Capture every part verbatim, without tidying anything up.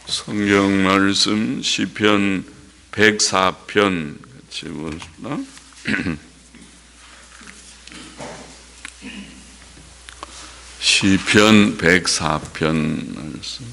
성경 말씀 시편 백사 편 같이 보겠습니다. 시편 백사 편 말씀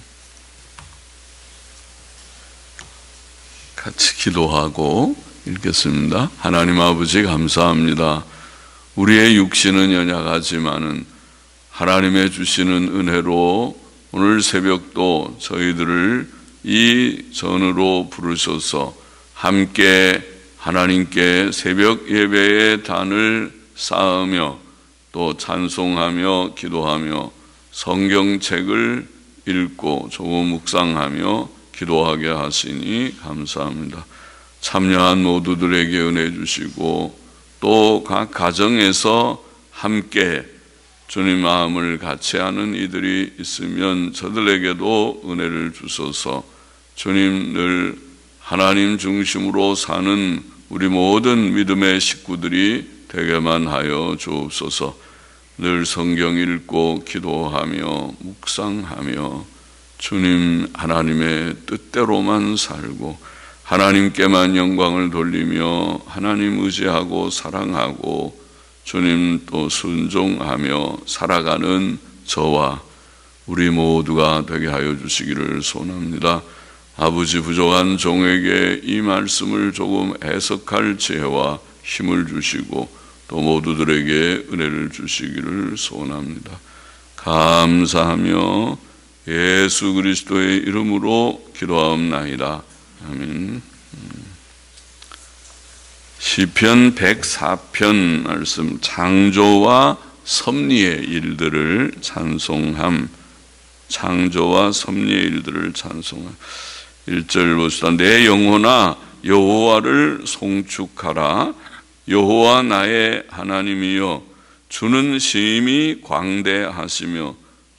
같이 기도하고 읽겠습니다. 하나님 아버지 감사합니다. 우리의 육신은 연약하지만은 하나님의 주시는 은혜로 오늘 새벽도 저희들을 이 전으로 부르셔서 함께 하나님께 새벽 예배의 단을 쌓으며 또 찬송하며 기도하며 성경책을 읽고 조금 묵상하며 기도하게 하시니 감사합니다. 참여한 모두들에게 은혜 주시고 또 각 가정에서 함께 주님 마음을 같이 하는 이들이 있으면 저들에게도 은혜를 주소서. 주님 늘 하나님 중심으로 사는 우리 모든 믿음의 식구들이 되게만 하여 주옵소서. 늘 성경 읽고 기도하며 묵상하며 주님 하나님의 뜻대로만 살고 하나님께만 영광을 돌리며 하나님 의지하고 사랑하고 주님 또 순종하며 살아가는 저와 우리 모두가 되게 하여 주시기를 소원합니다. 아버지 부족한 종에게 이 말씀을 조금 해석할 지혜와 힘을 주시고 또 모두들에게 은혜를 주시기를 소원합니다. 감사하며 예수 그리스도의 이름으로 기도하옵나이다. 아멘. 시편 백사 편 말씀 창조와 섭리의 일들을 찬송함. 창조와 섭리의 일들을 찬송함. 일 절 보시다. 내 영혼아 여호와를 송축하라. 여호와 나의 하나님이여 주는 심히 광대하시며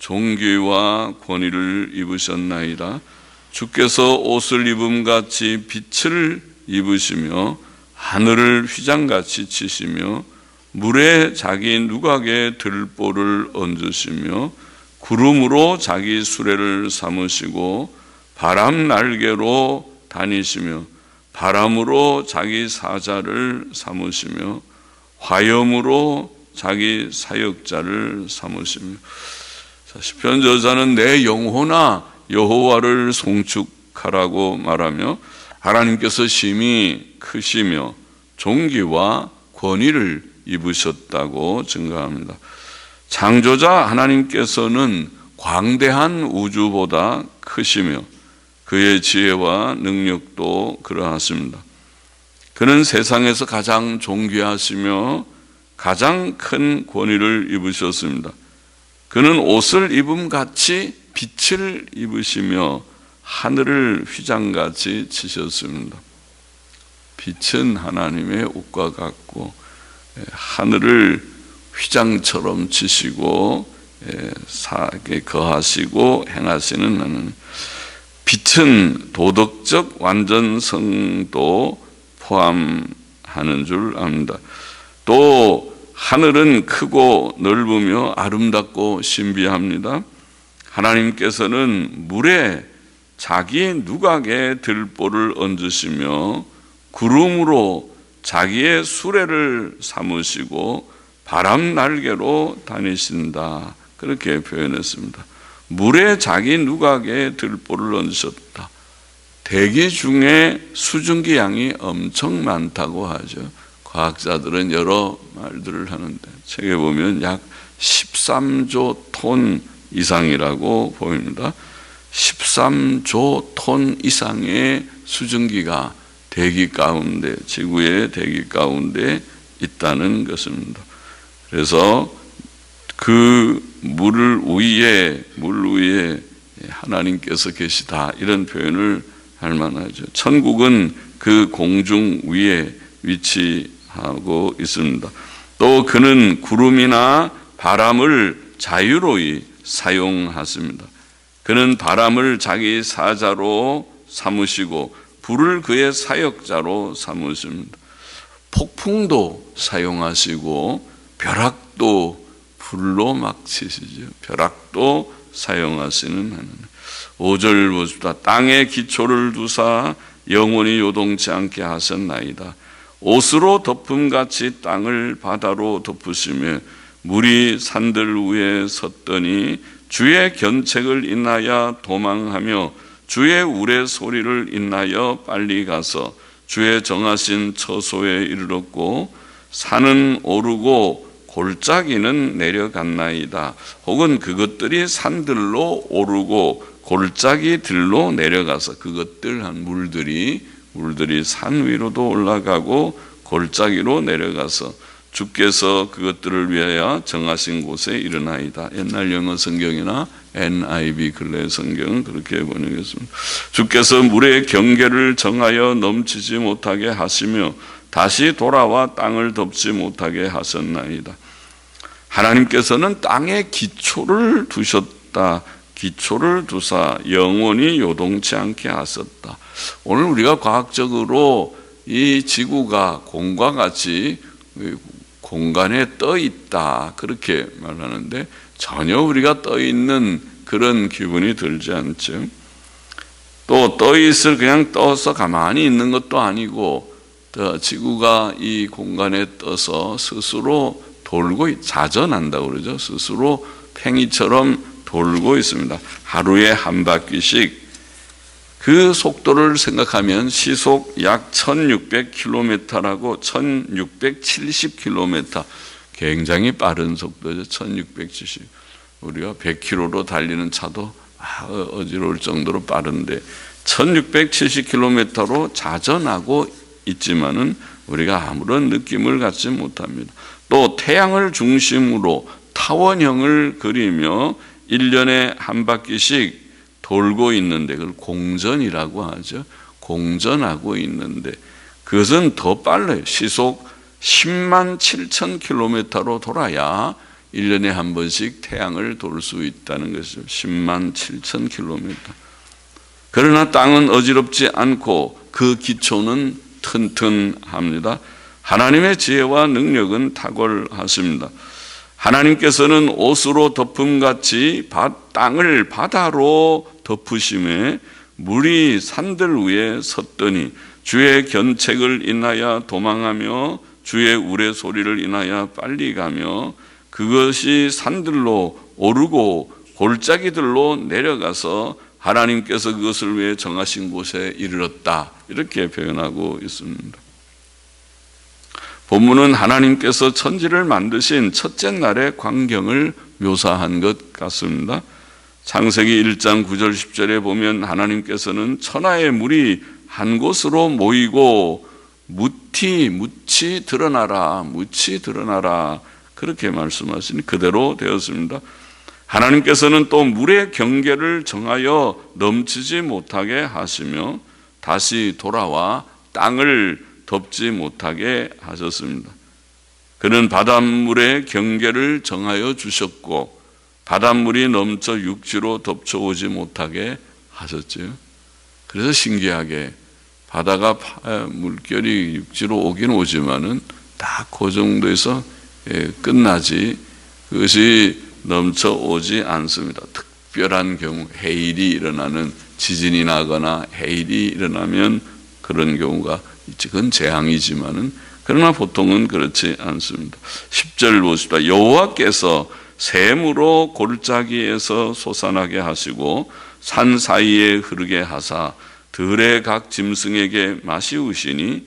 존귀와 권위를 입으셨나이다. 주께서 옷을 입음같이 빛을 입으시며 하늘을 휘장같이 치시며 물에 자기 누각에 들보를 얹으시며 구름으로 자기 수레를 삼으시고 바람 날개로 다니시며 바람으로 자기 사자를 삼으시며 화염으로 자기 사역자를 삼으시며. 자, 시편 저자는 내 영혼아 여호와를 송축하라고 말하며 하나님께서 심히 크시며 존귀와 권위를 입으셨다고 증거합니다. 창조자 하나님께서는 광대한 우주보다 크시며 그의 지혜와 능력도 그러하십니다. 그는 세상에서 가장 존귀하시며 가장 큰 권위를 입으셨습니다. 그는 옷을 입음같이 빛을 입으시며 하늘을 휘장같이 치셨습니다. 빛은 하나님의 옷과 같고 하늘을 휘장처럼 치시고 사에 거하시고 행하시는 하나님. 빛은 도덕적 완전성도 포함하는 줄 압니다. 또 하늘은 크고 넓으며 아름답고 신비합니다. 하나님께서는 물에 자기 누각에 들보를 얹으시며 구름으로 자기의 수레를 삼으시고 바람 날개로 다니신다. 그렇게 표현했습니다. 물에 자기 누각에 들보를 얹으셨다. 대기 중에 수증기 양이 엄청 많다고 하죠. 과학자들은 여러 말들을 하는데 책에 보면 약 십삼조 톤 이상이라고 보입니다. 십삼조 톤 이상의 수증기가 대기 가운데, 지구의 대기 가운데 있다는 것입니다. 그래서 그 물 위에, 물 위에 하나님께서 계시다. 이런 표현을 할 만하죠. 천국은 그 공중 위에 위치하고 있습니다. 또 그는 구름이나 바람을 자유로이 사용하십니다. 그는 바람을 자기 사자로 삼으시고 불을 그의 사역자로 삼으십니다. 폭풍도 사용하시고 벼락도 불로 막 치시죠. 벼락도 사용하시는 하나님. 오 절 보십시다. 땅에 기초를 두사 영원히 요동치 않게 하셨나이다. 옷으로 덮음같이 땅을 바다로 덮으시며 물이 산들 위에 섰더니 주의 견책을 인하여 도망하며 주의 우레 소리를 인하여 빨리 가서 주의 정하신 처소에 이르렀고 산은 오르고 골짜기는 내려갔나이다. 혹은 그것들이 산들로 오르고 골짜기들로 내려가서 그것들 한 물들이 물들이 산 위로도 올라가고 골짜기로 내려가서 주께서 그것들을 위하여 정하신 곳에 이르나이다. 옛날 영어 성경이나 엔 아이 비 근래 성경은 그렇게 번역했습니다. 주께서 물의 경계를 정하여 넘치지 못하게 하시며 다시 돌아와 땅을 덮지 못하게 하셨나이다. 하나님께서는 땅에 기초를 두셨다. 기초를 두사 영원히 요동치 않게 하셨다. 오늘 우리가 과학적으로 이 지구가 공과 같이 공간에 떠 있다 그렇게 말하는데 전혀 우리가 떠 있는 그런 기분이 들지 않죠. 또 떠 있을 그냥 떠서 가만히 있는 것도 아니고 지구가 이 공간에 떠서 스스로 돌고 자전한다고 그러죠. 스스로 팽이처럼 돌고 있습니다. 하루에 한 바퀴씩. 그 속도를 생각하면 시속 약 천육백 킬로미터라고 천육백칠십 킬로미터 굉장히 빠른 속도죠. 천육백칠십. 우리가 백 킬로미터로 달리는 차도 어지러울 정도로 빠른데 천육백칠십 킬로미터로 자전하고 있지만은 우리가 아무런 느낌을 갖지 못합니다. 또 태양을 중심으로 타원형을 그리며 일 년에 한 바퀴씩 돌고 있는데 그걸 공전이라고 하죠. 공전하고 있는데 그것은 더 빨라요. 시속 십만 칠천 킬로미터로 돌아야 일 년에 한 번씩 태양을 돌 수 있다는 것이죠. 십만 칠천 킬로미터. 그러나 땅은 어지럽지 않고 그 기초는 튼튼합니다. 하나님의 지혜와 능력은 탁월하십니다. 하나님께서는 옷으로 덮음같이 땅을 바다로 덮으심에 물이 산들 위에 섰더니 주의 견책을 인하여 도망하며 주의 우레 소리를 인하여 빨리 가며 그것이 산들로 오르고 골짜기들로 내려가서 하나님께서 그것을 위해 정하신 곳에 이르렀다. 이렇게 표현하고 있습니다. 본문은 하나님께서 천지를 만드신 첫째 날의 광경을 묘사한 것 같습니다. 창세기 일 장 구 절 십 절에 보면 하나님께서는 천하의 물이 한 곳으로 모이고 묻히 묻히 드러나라 묻히 드러나라 그렇게 말씀하시니 그대로 되었습니다. 하나님께서는 또 물의 경계를 정하여 넘치지 못하게 하시며 다시 돌아와 땅을 덮지 못하게 하셨습니다. 그는 바닷물의 경계를 정하여 주셨고 바닷물이 넘쳐 육지로 덮쳐오지 못하게 하셨죠. 그래서 신기하게 바다가 물결이 육지로 오긴 오지만은 딱 그 정도에서 끝나지 그것이 넘쳐 오지 않습니다. 특별한 경우 해일이 일어나는 지진이 나거나 해일이 일어나면 그런 경우가 있지. 그건 재앙이지만은 그러나 보통은 그렇지 않습니다. 십 절 보십시다. 여호와께서 샘으로 골짜기에서 솟아나게 하시고 산 사이에 흐르게 하사 들의 각 짐승에게 마시우시니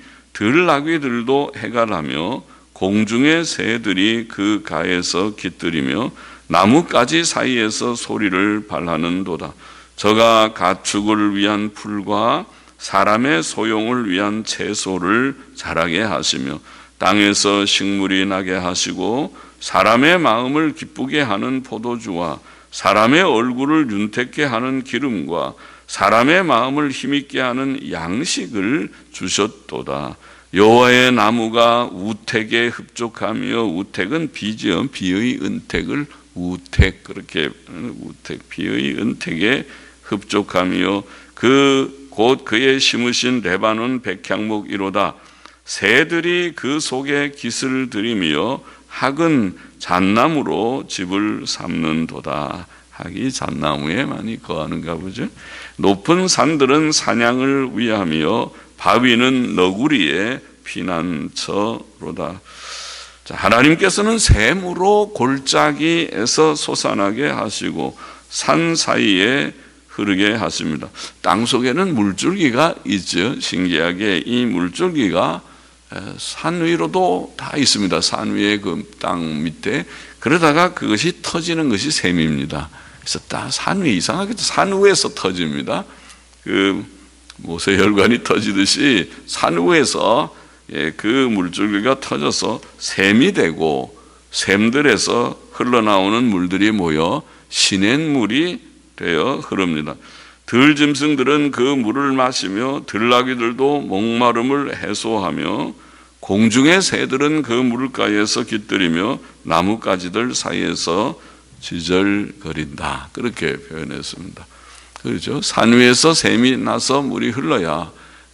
들나귀들도 해갈하며 공중의 새들이 그 가에서 깃들이며 나뭇가지 사이에서 소리를 발하는도다. 저가 가축을 위한 풀과 사람의 소용을 위한 채소를 자라게 하시며 땅에서 식물이 나게 하시고 사람의 마음을 기쁘게 하는 포도주와 사람의 얼굴을 윤택케 하는 기름과 사람의 마음을 힘있게 하는 양식을 주셨도다. 여호와의 나무가 우택에 흡족하며 우택은 비죠. 비의 은택을 우택 그렇게 우택 비의 은택에 흡족하며 그 곧 그의 심으신 레바논 백향목이로다. 새들이 그 속에 깃을 들이며 학은 잣나무로 집을 삼는도다. 자기 잣나무에 많이 거하는가 보죠. 높은 산들은 사냥을 위하며 바위는 너구리의 피난처로다. 자, 하나님께서는 샘으로 골짜기에서 솟아나게 하시고 산 사이에 흐르게 하십니다. 땅 속에는 물줄기가 있죠. 신기하게 이 물줄기가 산 위로도 다 있습니다. 산 위에 그 땅 밑에. 그러다가 그것이 터지는 것이 샘입니다. 그래서 딱 산 위, 이상하게 산 위에서 터집니다. 그 모세 혈관이 터지듯이 산 위에서 그 물줄기가 터져서 샘이 되고 샘들에서 흘러나오는 물들이 모여 시냇물이 되어 흐릅니다. 들짐승들은 그 물을 마시며 들나귀들도 목마름을 해소하며 공중의 새들은 그 물가에서 깃들이며 나뭇가지들 사이에서 지절거린다. 그렇게 표현했습니다. 그렇죠? 산 위에서 샘이 나서 물이 흘러야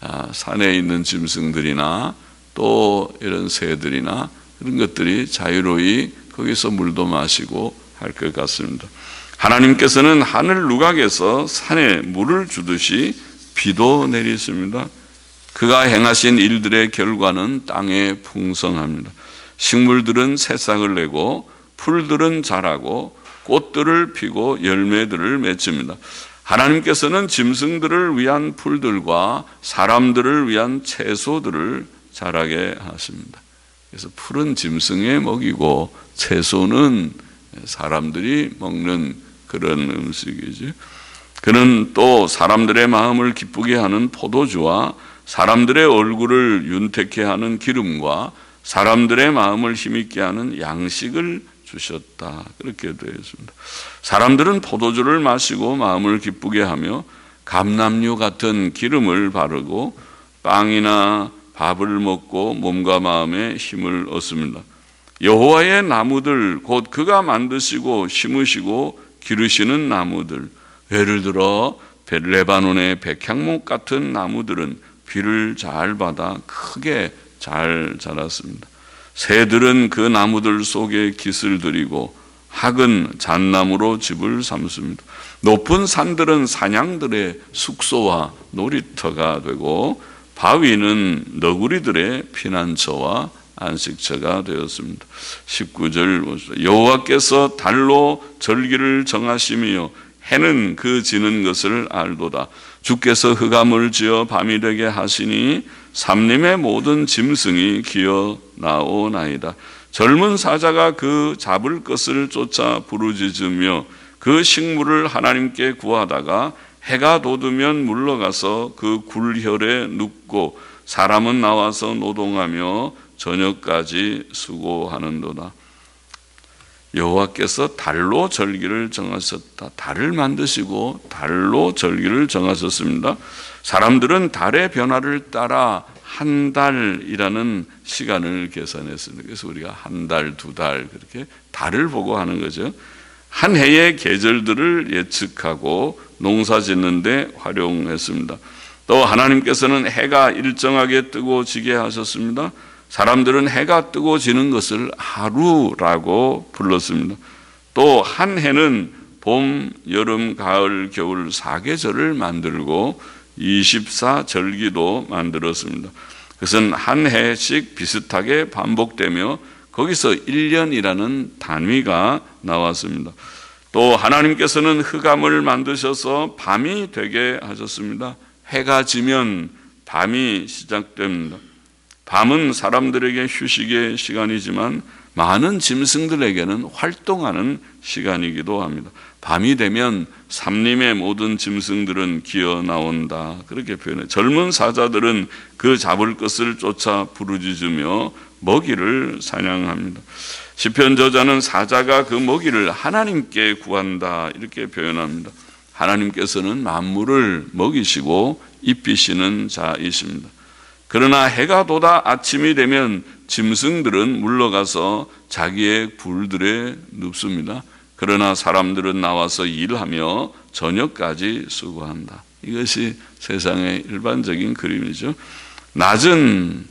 산에 있는 짐승들이나 또 이런 새들이나 이런 것들이 자유로이 거기서 물도 마시고 할 것 같습니다. 하나님께서는 하늘 누각에서 산에 물을 주듯이 비도 내리십니다. 그가 행하신 일들의 결과는 땅에 풍성합니다. 식물들은 새싹을 내고 풀들은 자라고 꽃들을 피고 열매들을 맺습니다. 하나님께서는 짐승들을 위한 풀들과 사람들을 위한 채소들을 자라게 하십니다. 그래서 풀은 짐승의 먹이고 채소는 사람들이 먹는 그런 음식이죠. 그는 또 사람들의 마음을 기쁘게 하는 포도주와 사람들의 얼굴을 윤택케 하는 기름과 사람들의 마음을 힘있게 하는 양식을 주셨다. 그렇게 되어 있습니다. 사람들은 포도주를 마시고 마음을 기쁘게 하며 감람류 같은 기름을 바르고 빵이나 밥을 먹고 몸과 마음에 힘을 얻습니다. 여호와의 나무들 곧 그가 만드시고 심으시고 기르시는 나무들, 예를 들어 레바논의 백향목 같은 나무들은 비를 잘 받아 크게 잘 자랐습니다. 새들은 그 나무들 속에 깃을 들이고 학은 잣나무로 집을 삼습니다. 높은 산들은 사냥들의 숙소와 놀이터가 되고 바위는 너구리들의 피난처와 안식처가 되었습니다. 십구 절 여호와께서 달로 절기를 정하시며 해는 그 지는 것을 알도다. 주께서 흑암을 지어 밤이 되게 하시니 삼림의 모든 짐승이 기어 나오나이다. 젊은 사자가 그 잡을 것을 쫓아 부르짖으며 그 식물을 하나님께 구하다가 해가 돋으면 물러가서 그 굴혈에 눕고 사람은 나와서 노동하며 저녁까지 수고하는도다. 여호와께서 달로 절기를 정하셨다. 달을 만드시고 달로 절기를 정하셨습니다. 사람들은 달의 변화를 따라 한 달이라는 시간을 계산했습니다. 그래서 우리가 한 달, 두 달 그렇게 달을 보고 하는 거죠. 한 해의 계절들을 예측하고 농사 짓는 데 활용했습니다. 또 하나님께서는 해가 일정하게 뜨고 지게 하셨습니다. 사람들은 해가 뜨고 지는 것을 하루라고 불렀습니다. 또 한 해는 봄, 여름, 가을, 겨울 사계절을 만들고 이십사 절기도 만들었습니다. 그것은 한 해씩 비슷하게 반복되며 거기서 일 년이라는 단위가 나왔습니다. 또 하나님께서는 흑암을 만드셔서 밤이 되게 하셨습니다. 해가 지면 밤이 시작됩니다. 밤은 사람들에게 휴식의 시간이지만 많은 짐승들에게는 활동하는 시간이기도 합니다. 밤이 되면 삼림의 모든 짐승들은 기어 나온다. 그렇게 표현해요. 젊은 사자들은 그 잡을 것을 쫓아 부르짖으며 먹이를 사냥합니다. 시편 저자는 사자가 그 먹이를 하나님께 구한다. 이렇게 표현합니다. 하나님께서는 만물을 먹이시고 입히시는 자이십니다. 그러나 해가 돋아 아침이 되면 짐승들은 물러가서 자기의 굴들에 눕습니다. 그러나 사람들은 나와서 일하며 저녁까지 수고한다. 이것이 세상의 일반적인 그림이죠. 낮은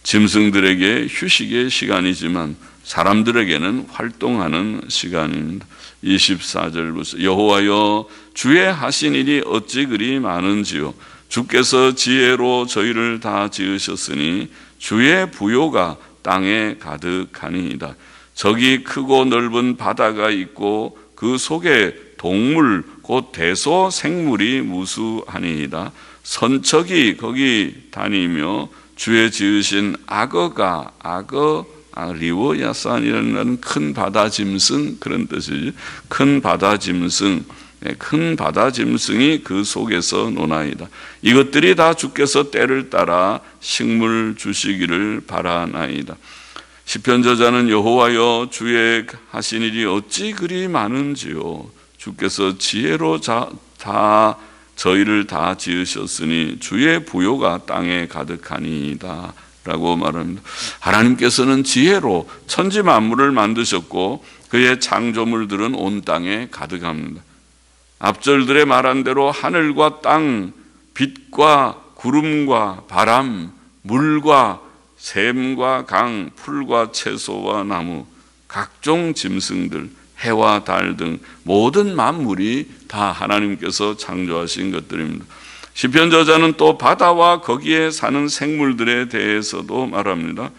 짐승들에게 휴식의 시간이지만 사람들에게는 활동하는 시간입니다. 이십사 절부터 여호와여 주의 하신 일이 어찌 그리 많은지요. 주께서 지혜로 저희를 다 지으셨으니 주의 부요가 땅에 가득하니이다. 저기 크고 넓은 바다가 있고 그 속에 동물 곧 대소 생물이 무수하니이다. 선척이 거기 다니며 주의 지으신 악어가 악어 아, 리워야산이라는 큰 바다 짐승 그런 뜻이죠. 큰 바다 짐승, 큰 바다 짐승이 그 속에서 노나이다. 이것들이 다 주께서 때를 따라 식물 주시기를 바라나이다. 시편 저자는 여호와여 주의 하신 일이 어찌 그리 많은지요. 주께서 지혜로 자, 다 저희를 다 지으셨으니 주의 부요가 땅에 가득하니이다 라고 말합니다. 하나님께서는 지혜로 천지 만물을 만드셨고 그의 창조물들은 온 땅에 가득합니다. 앞절들의 말한 대로 하늘과 땅, 빛과 구름과 바람, 물과 샘과 강, 풀과 채소와 나무, 각종 짐승들, 해와 달 등 모든 만물이 다 하나님께서 창조하신 것들입니다. 시편 저자는 또 바다와 거기에 사는 생물들에 대해서도 말합니다.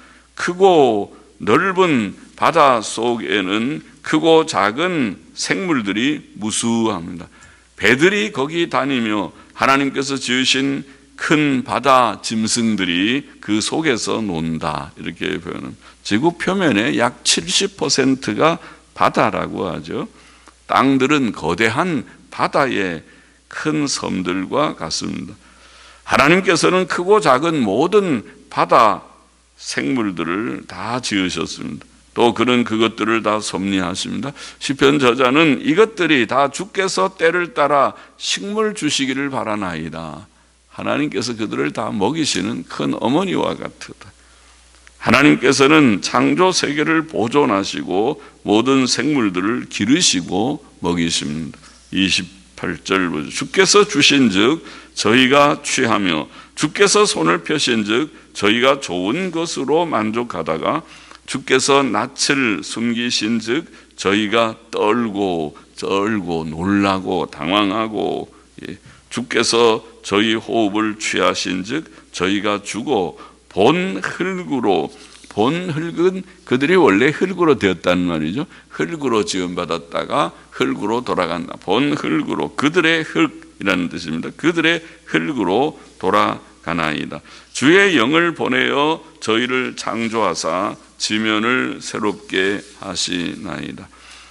크고 넓은 바다 속에는 크고 작은 생물들이 무수합니다. 배들이 거기 다니며 하나님께서 지으신 큰 바다 짐승들이 그 속에서 논다 이렇게 표현합니다. 지구 표면의 약 칠십 퍼센트가 바다라고 하죠. 땅들은 거대한 바다의 큰 섬들과 같습니다. 하나님께서는 크고 작은 모든 바다 생물들을 다 지으셨습니다. 또 그는 그것들을 다 섭리하십니다. 시편 저자는 이것들이 다 주께서 때를 따라 식물 주시기를 바라나이다. 하나님께서 그들을 다 먹이시는 큰 어머니와 같다. 하나님께서는 창조 세계를 보존하시고 모든 생물들을 기르시고 먹이십니다. 이십팔 절 보죠. 주께서 주신즉 저희가 취하며 주께서 손을 펴신즉 저희가 좋은 것으로 만족하다가 주께서 낯을 숨기신즉 저희가 떨고 떨고 놀라고 당황하고 주께서 저희 호흡을 취하신즉 저희가 죽어 본 흙으로, 본 흙은 그들이 원래 흙으로 되었다는 말이죠. 흙으로 지음받았다가 흙으로 돌아간다. 본 흙으로, 그들의 흙이라는 뜻입니다. 그들의 흙으로 돌아가나이다. 주의 영을 보내어 저희를 창조하사 지면을 새롭게 하시나이다.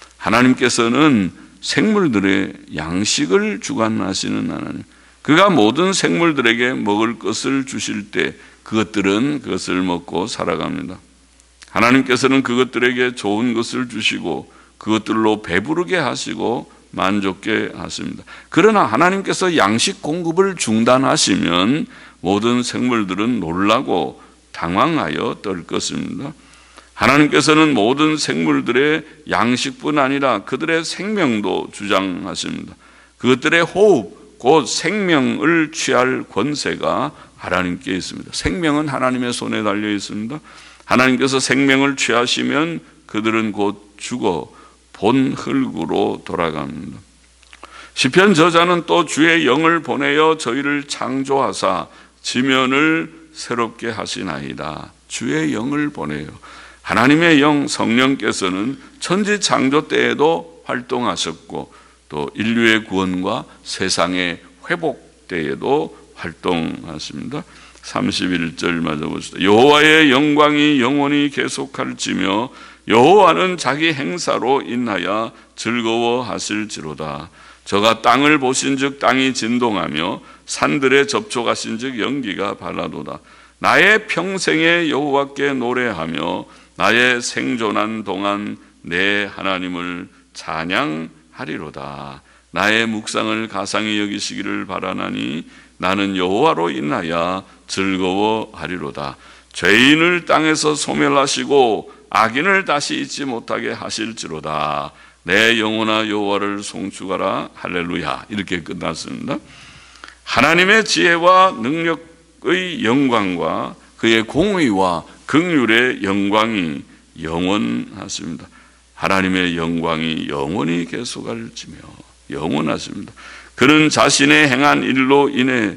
하나님께서는 생물들의 양식을 주관하시는 하나님. 그가 모든 생물들에게 먹을 것을 주실 때 그것들은 그것을 먹고 살아갑니다. 하나님께서는 그것들에게 좋은 것을 주시고 그것들로 배부르게 하시고 만족게 하십니다. 그러나 하나님께서 양식 공급을 중단하시면 모든 생물들은 놀라고 당황하여 떨 것입니다. 하나님께서는 모든 생물들의 양식뿐 아니라 그들의 생명도 주장하십니다. 그것들의 호흡, 곧 생명을 취할 권세가 하나님께 있습니다. 생명은 하나님의 손에 달려 있습니다. 하나님께서 생명을 취하시면 그들은 곧 죽어 본 흙으로 돌아갑니다. 시편 저자는 또 주의 영을 보내어 저희를 창조하사 지면을 새롭게 하시나이다. 주의 영을 보내요. 하나님의 영 성령께서는 천지 창조 때에도 활동하셨고 또 인류의 구원과 세상의 회복 때에도 활동하십니다. 삼십일 절 맞아 보시다. 여호와의 영광이 영원히 계속할지며 여호와는 자기 행사로 인하여 즐거워하실지로다. 저가 땅을 보신즉 땅이 진동하며 산들에 접촉하신즉 연기가 발라도다. 나의 평생에 여호와께 노래하며 나의 생존한 동안 내 하나님을 찬양하리로다. 나의 묵상을 가상히 여기시기를 바라나니 나는 여호와로 인하여 즐거워하리로다. 죄인을 땅에서 소멸하시고 악인을 다시 잊지 못하게 하실지로다. 내 영혼아 여호와를 송축하라. 할렐루야. 이렇게 끝났습니다. 하나님의 지혜와 능력의 영광과 그의 공의와 긍휼의 영광이 영원하십니다. 하나님의 영광이 영원히 계속할지며 영원하십니다. 그는 자신의 행한 일로 인해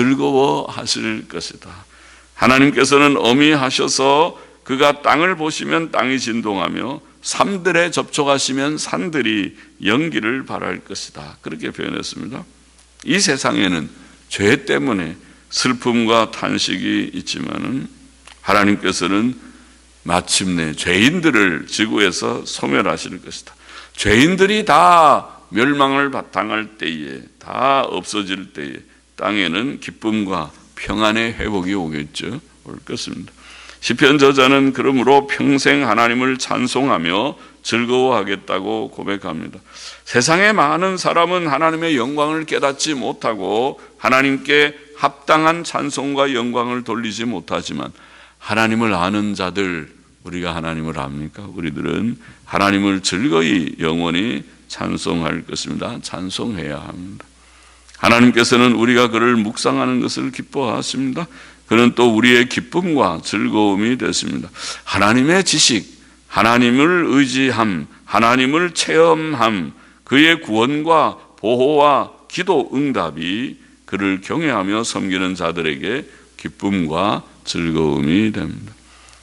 즐거워하실 것이다. 하나님께서는 어미하셔서 그가 땅을 보시면 땅이 진동하며 산들에 접촉하시면 산들이 연기를 발할 것이다. 그렇게 표현했습니다. 이 세상에는 죄 때문에 슬픔과 탄식이 있지만은 하나님께서는 마침내 죄인들을 지구에서 소멸하실 것이다. 죄인들이 다 멸망을 당할 때에, 다 없어질 때에 땅에는 기쁨과 평안의 회복이 오겠죠. 올 것입니다. 시편 저자는 그러므로 평생 하나님을 찬송하며 즐거워하겠다고 고백합니다. 세상의 많은 사람은 하나님의 영광을 깨닫지 못하고 하나님께 합당한 찬송과 영광을 돌리지 못하지만 하나님을 아는 자들, 우리가 하나님을 압니까? 우리들은 하나님을 즐거이 영원히 찬송할 것입니다. 찬송해야 합니다. 하나님께서는 우리가 그를 묵상하는 것을 기뻐하십니다. 그는 또 우리의 기쁨과 즐거움이 되십니다. 하나님의 지식, 하나님을 의지함, 하나님을 체험함, 그의 구원과 보호와 기도 응답이 그를 경외하며 섬기는 자들에게 기쁨과 즐거움이 됩니다.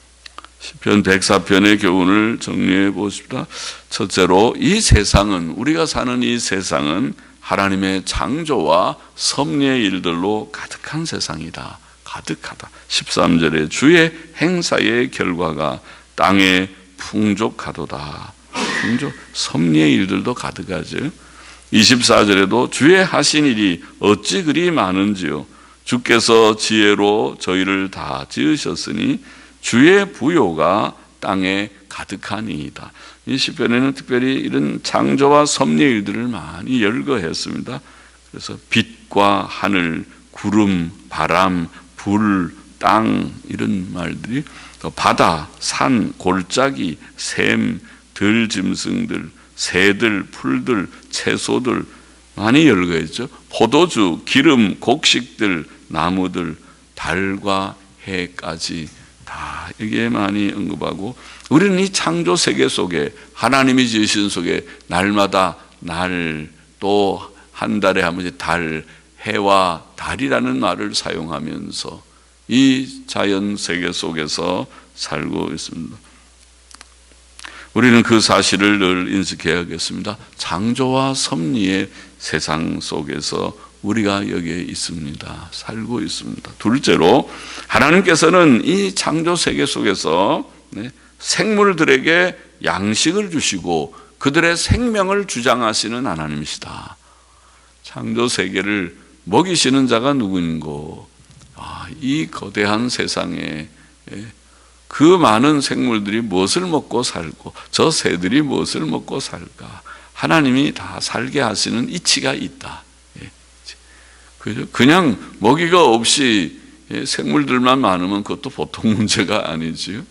시편 백사 편의 교훈을 정리해 보십시다. 첫째로, 이 세상은, 우리가 사는 이 세상은 하나님의 창조와 섭리의 일들로 가득한 세상이다. 가득하다. 십삼 절에 주의 행사의 결과가 땅에 풍족하도다. 풍족, 섭리의 일들도 가득하죠. 이십사 절에도 주의 하신 일이 어찌 그리 많은지요. 주께서 지혜로 저희를 다 지으셨으니 주의 부요가 땅에 가득하니이다. 이 시편에는 특별히 이런 창조와 섭리의 일들을 많이 열거했습니다. 그래서 빛과 하늘, 구름, 바람, 불, 땅 이런 말들이, 또 바다, 산, 골짜기, 샘, 들짐승들, 새들, 풀들, 채소들 많이 열거했죠. 포도주, 기름, 곡식들, 나무들, 달과 해까지 다 여기에 많이 언급하고, 우리는 이 창조 세계 속에 하나님이 지으신 속에 날마다 날, 또 한 달에 한 번씩 달, 해와 달이라는 말을 사용하면서 이 자연 세계 속에서 살고 있습니다. 우리는 그 사실을 늘 인식해야겠습니다. 창조와 섭리의 세상 속에서 우리가 여기에 있습니다. 살고 있습니다. 둘째로, 하나님께서는 이 창조 세계 속에서 생물들에게 양식을 주시고 그들의 생명을 주장하시는 하나님이시다. 창조 세계를 먹이시는 자가 누구인고? 아, 이 거대한 세상에 그 많은 생물들이 무엇을 먹고 살고 저 새들이 무엇을 먹고 살까? 하나님이 다 살게 하시는 이치가 있다. 그죠? 그냥 먹이가 없이 생물들만 많으면 그것도 보통 문제가 아니지요.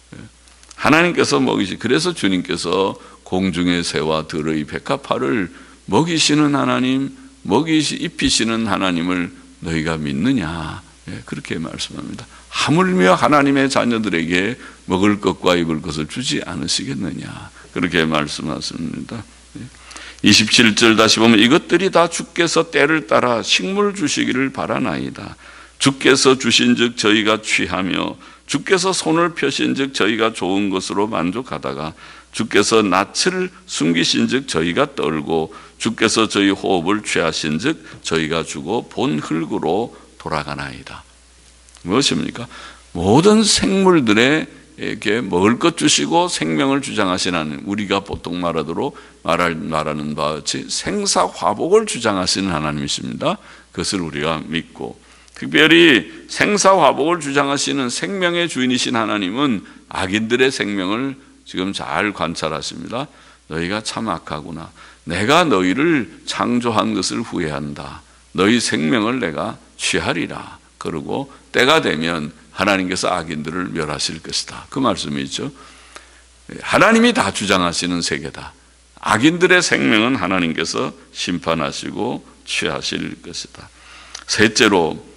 하나님께서 먹이시, 그래서 주님께서 공중의 새와 들의 백합화를 먹이시는 하나님, 먹이시 입히시는 하나님을 너희가 믿느냐? 그렇게 말씀합니다. 하물며 하나님의 자녀들에게 먹을 것과 입을 것을 주지 않으시겠느냐? 그렇게 말씀하십니다. 이십칠 절 다시 보면, 이것들이 다 주께서 때를 따라 식물 주시기를 바라나이다. 주께서 주신즉 저희가 취하며 주께서 손을 펴신즉 저희가 좋은 것으로 만족하다가 주께서 낯을 숨기신즉 저희가 떨고 주께서 저희 호흡을 취하신즉 저희가 주고 본 흙으로 돌아가나이다. 무엇입니까? 모든 생물들에게 먹을 것 주시고 생명을 주장하시는 하나님, 우리가 보통 말하도록 말하는 바와 같이 생사화복을 주장하시는 하나님이십니다. 그것을 우리가 믿고, 특별히 생사화복을 주장하시는 생명의 주인이신 하나님은 악인들의 생명을 지금 잘 관찰하십니다. 너희가 참 악하구나. 내가 너희를 창조한 것을 후회한다. 너희 생명을 내가 취하리라. 그러고 때가 되면 하나님께서 악인들을 멸하실 것이다. 그 말씀이죠. 하나님이 다 주장하시는 세계다. 악인들의 생명은 하나님께서 심판하시고 취하실 것이다. 셋째로,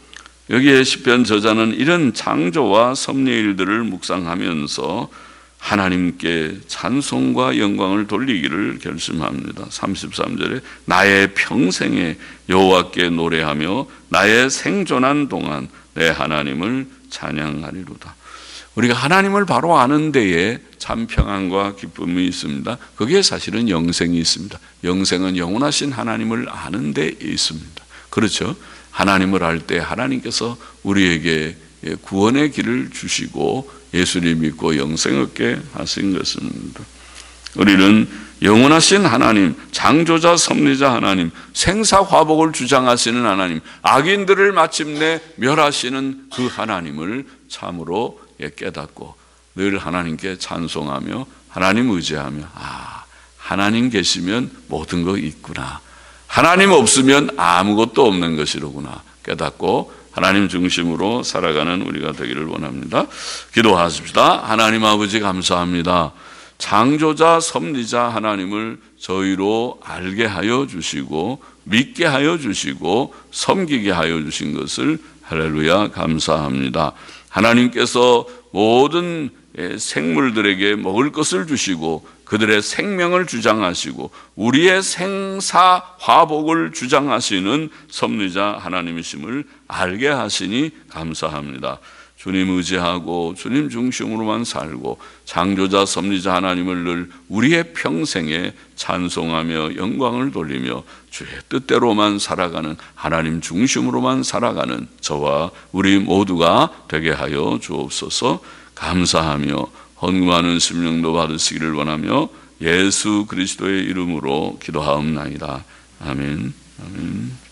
여기에 시편 저자는 이런 창조와 섭리의 일들을 묵상하면서 하나님께 찬송과 영광을 돌리기를 결심합니다. 삼십삼 절에 나의 평생에 여호와께 노래하며 나의 생존한 동안 내 하나님을 찬양하리로다. 우리가 하나님을 바로 아는 데에 참 평안과 기쁨이 있습니다. 거기에 사실은 영생이 있습니다. 영생은 영원하신 하나님을 아는 데 있습니다. 그렇죠? 하나님을 알 때 하나님께서 우리에게 구원의 길을 주시고 예수를 믿고 영생 얻게 하신 것입니다. 우리는 영원하신 하나님, 창조자 섭리자 하나님, 생사화복을 주장하시는 하나님, 악인들을 마침내 멸하시는 그 하나님을 참으로 깨닫고 늘 하나님께 찬송하며 하나님 의지하며 아, 하나님 계시면 모든 거 있구나. 하나님 없으면 아무것도 없는 것이로구나 깨닫고 하나님 중심으로 살아가는 우리가 되기를 원합니다. 기도하십시다. 하나님 아버지 감사합니다. 창조자 섭리자 하나님을 저희로 알게 하여 주시고 믿게 하여 주시고 섬기게 하여 주신 것을 할렐루야 감사합니다. 하나님께서 모든 생물들에게 먹을 것을 주시고 그들의 생명을 주장하시고 우리의 생사화복을 주장하시는 섭리자 하나님이심을 알게 하시니 감사합니다. 주님 의지하고 주님 중심으로만 살고 창조자 섭리자 하나님을 늘 우리의 평생에 찬송하며 영광을 돌리며 주의 뜻대로만 살아가는 하나님 중심으로만 살아가는 저와 우리 모두가 되게 하여 주옵소서. 감사하며 헌금하는 심령도 받으시기를 원하며 예수 그리스도의 이름으로 기도하옵나이다. 아멘. 아멘.